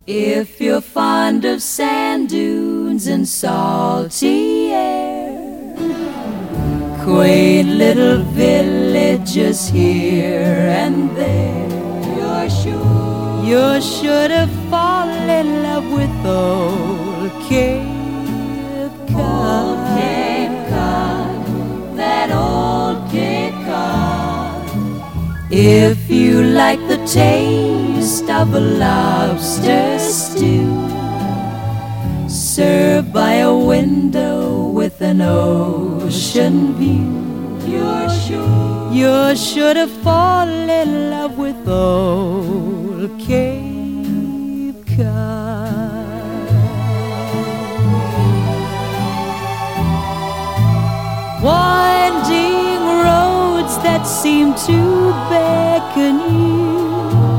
If you're fond of sand dunes and salty air, quaint little villages here and there, you're sure to fall in love with old Cape Cod. Old Cape Cod, that old Cape Cod. If you like the taste of a lobster stew, served by a window with an ocean view, you're sure to fall in love with old Cape Cod. Winding roads that seem to beckon you,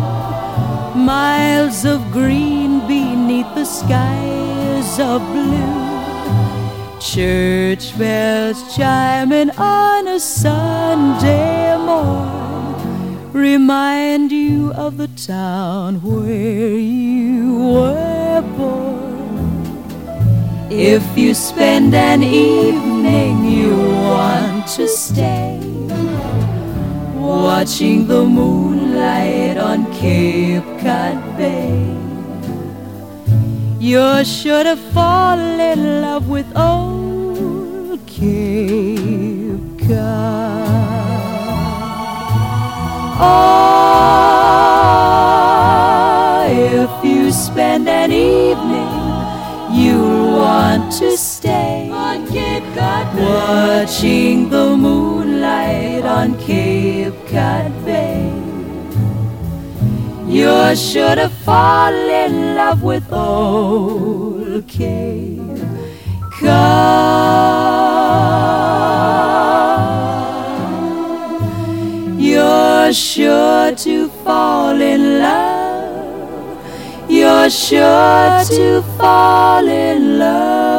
miles of green beneath the skies of blue, church bells chiming on a Sunday morn remind you of the town where you were born. If you spend an evening you want to stay, watching the moonlight on Cape Cod Bay, you're sure to fall in love with old Cape Cod. Oh, if you spend an evening you'll want to stay on Cape Cod Bay, watching the moonlight on Cape Cod Bay, you're sure to fall in love with old Cape Cod. You're sure to fall in love. You're sure to fall in love